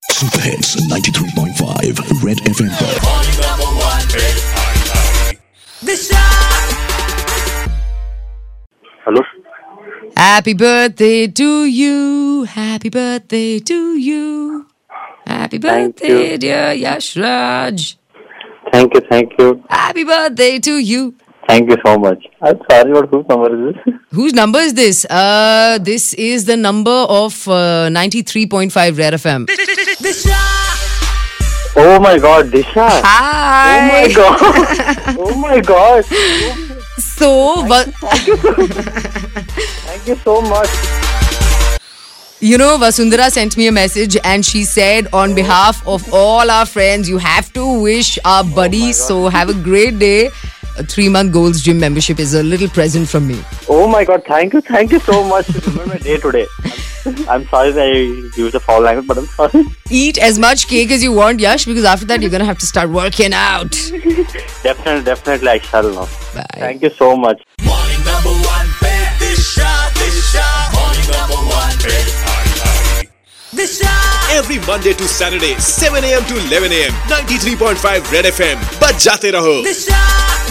Super hits 93.5 red FM पर। Hello. Happy birthday to you. Happy birthday to you. Happy Thank birthday, you. dear Yash Raj. Thank you. Happy birthday to you. Thank you so much. I'm sorry, but whose number is this? Whose number is this? This is the number of 93.5 Red FM. Oh my God, Disha. Hi. Oh my God. Oh my God. So, Thank you so much. you know, Vasundhara sent me a message and she said, on behalf of all our friends, you have to wish our buddy. So, have a great day. A 3-month Gold's Gym membership is a little present from me. Oh my God, thank you so much. You remember my day today. I'm sorry that I used a foul language, but I'm sorry. Eat as much cake as you want, Yash, because after that you're going to have to start working out. Definitely I shall now. Bye. Thank you so much. Morning number one, Disha. Morning number one, Disha. Every Monday to Saturday, 7 a.m. to 11 a.m. 93.5 Red FM. बज जाते रहो.